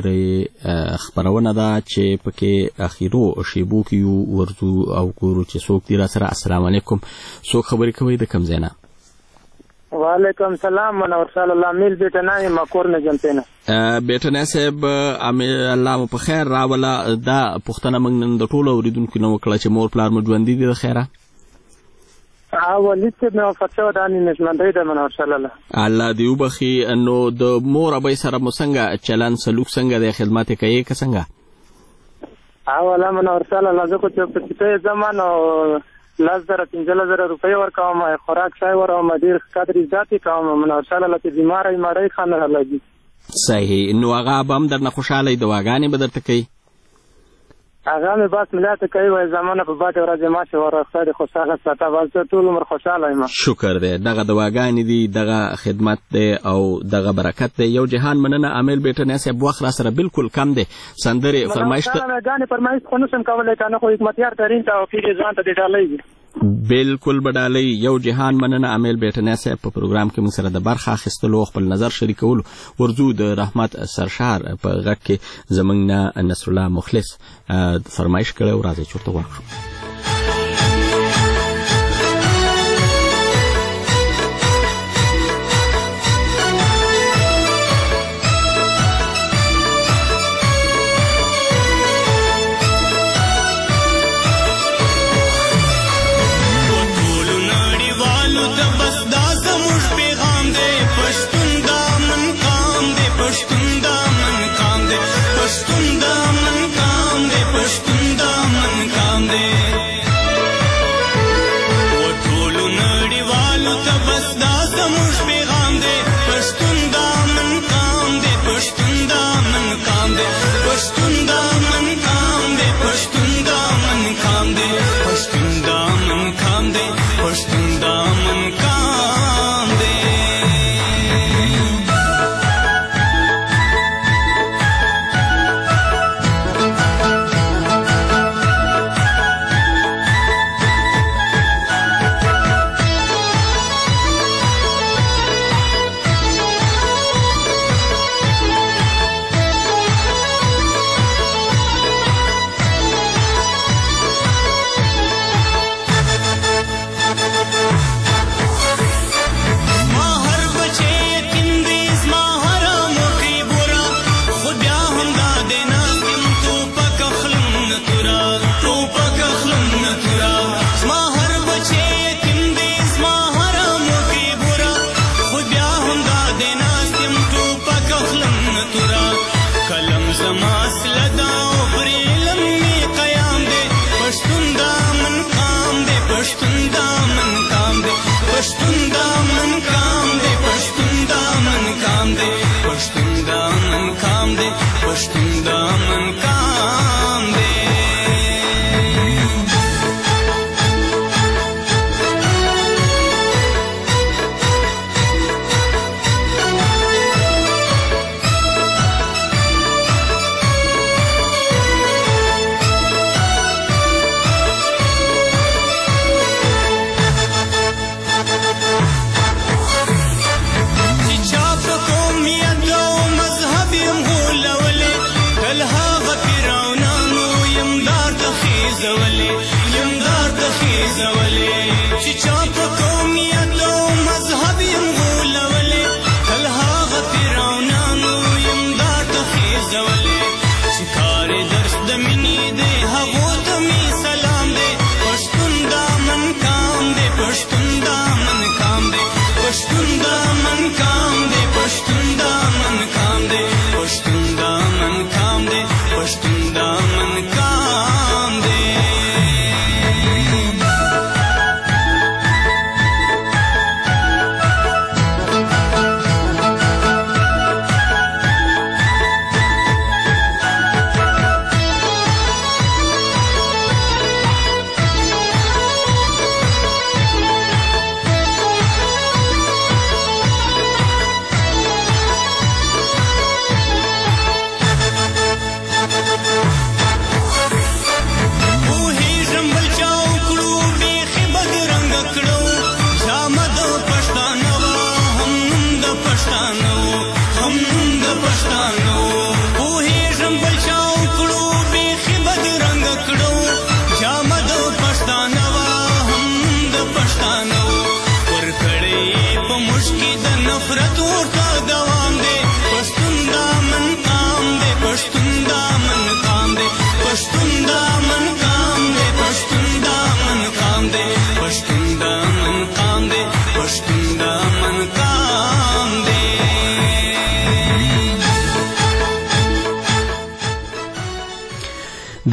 سندرې خبرونه ده چې پکې اخیرو شیبو کې یو ورځو او ګورو چې څوک دی را سره. السلام علیکم، څوک خبرې کوي د کوم ځای نه؟ وعلیکم سلام، منور صلی الله میل بیٹنای مکور نه جنتنه بیٹنای صاحب الله مو په خیر راولا. دا پښتنه موږ نن د ټولو اوریدونکو نه وکړه چې مور پلار مو ژوندي دي د خیره. ولید نو فتو دانی نشمندای د منور صلی الله الله دی وبخي. نو د مور ابي سره مو څنګه چلن سلوک څنګه د خدمت کوي که څنګه؟ اوله منور صلی الله زه کو چې په زمانو 15,000 روپۍ ورکوم، خوراک شای ورکوم، ډیر قدر عزت کوم. منور صلی الله چې بیماری مړی خانه لګي. صحیح. نو هغه به هم درنه خوشحاله دواګانې به درته کوي؟ هغه مې بس ملاته کوي وای زمانه په باندې ورځ ما چې ورخصه خوشاله ساته وځه ټول عمر خوشاله یم. شکر دی. دغه دواګانې دي، دغه خدمت دی او دغه برکت دی. یو جهان مننه. عامل بیٹنه صاحب وخت را سره بالکل کم دی. سندره فرمایش ته غانې فرمایش خو نشم کولای کنه، خو حکمت یار ترین توفیق ځان ته ډالۍ بالکل بدالۍ. یو جهان مننه عامل بیٹنه صاحب په پروګرام کې موږ سره د برخه اخیستلو خپل نظر شریکولو. ورځو د رحمت سرشار په غږ کې زموږ نه نصر الله مخلص فرمایش کړی او راځي چې ورته ورکړو. ټولو نړیوالو ته بس دا زموږ پیغام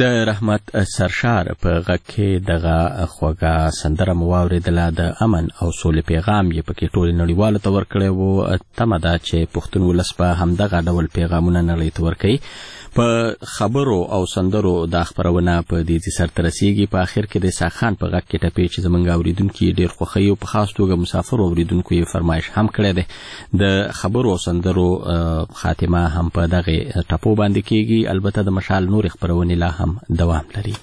د رحمت سرشار په غږ کې دغه خوږه سندره مو واورېدله. د امن او سولې پیغام یې پکې ټولې نړیوالو ته ورکړی و. تمه ده چې پښتون ولس به همدغه ډول پیغامونه نړۍ ته ورکوي. په خبرو او سندرو دا خپرونه په دې سرته رسیږي. په آخر کې د اسحاق خان په غږ کې ټپې چې زموږ اورېدونکي ډېر خوښوي او په خاص توګه مسافرو اورېدونکو یې فرمایش هم کړی دی. د خبرو او سندرو خاتمه هم په دغه ټپو باندې کېږي. البته د مشال نور خپرونې لا هم دوام لري.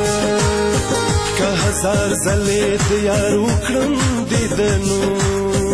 که هزار زلې د یار وکړم دیدنو